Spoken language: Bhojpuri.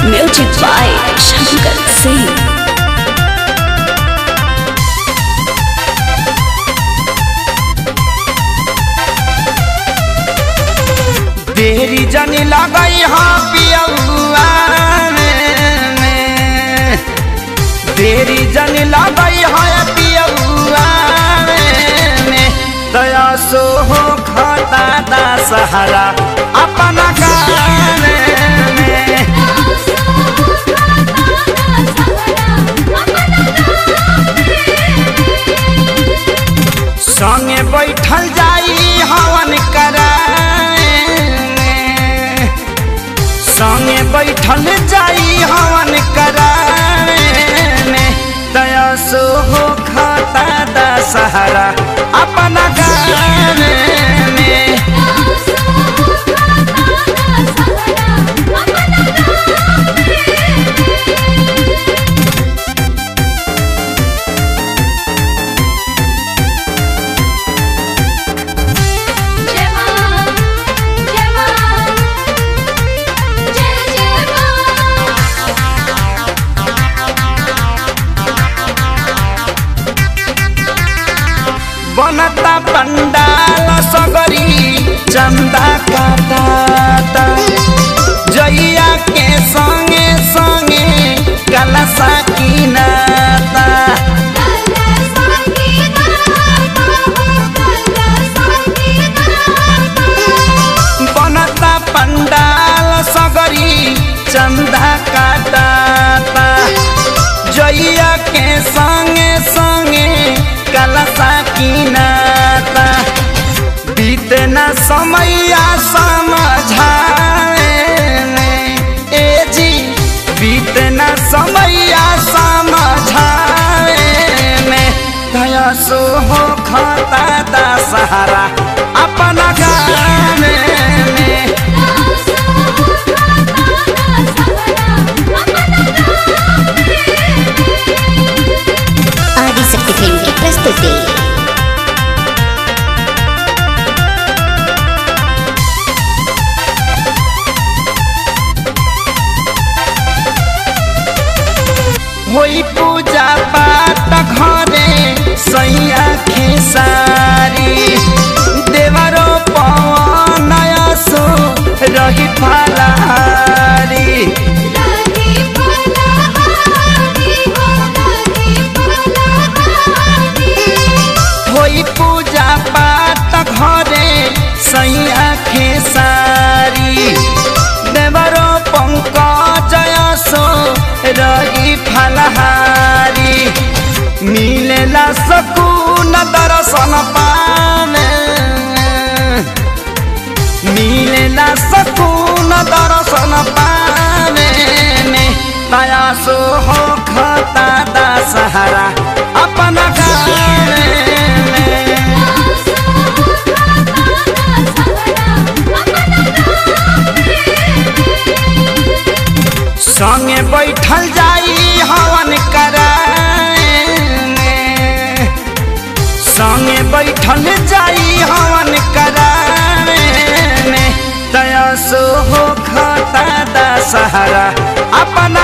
Music by Shankar Singh. देरी जनी लगई हाँ पियौआ में, देरी जनी लगई हाँ पियौआ में, दया सो हो खाता दा सहारा अपना गाँव में। संगे बैठल जाई हवन कराए, संगे बैठल जाई हवन कराए, दया सो हो खाता दा सहारा अपना गाँव में। बनता पंडाल सगरी चंदा काटा, जइया के संगे संगे कलशा कीनाता। बनता पंडाल सगरी चंदा काटा, जइया के संगे संगे कलशा कीनाता। बीते न समैया समझाए ए जी, बीते न समैया समझाए में, दया सो हो खाता दा सहारा अपना गाँव में। आदिशक्ति फिल्म की प्रस्तुति। होई पूजा पाठ घरे सैया खेसारी, देवरो पवन सो रही फलाहारी। होई पूजा पाठ घरे सैया खेसारी, देवरो पंकज सो रही फलहारी। मिलेला सकून दर्शन पाने, मिलेला सकून दर्शन पाने में, दया सो हो खाता दा सहारा अपना गाँव में। संगे बैठल जाई हवन कराए, संगे बैठल जाई हवन कराए, दया सो हो खाता दा सहारा अपना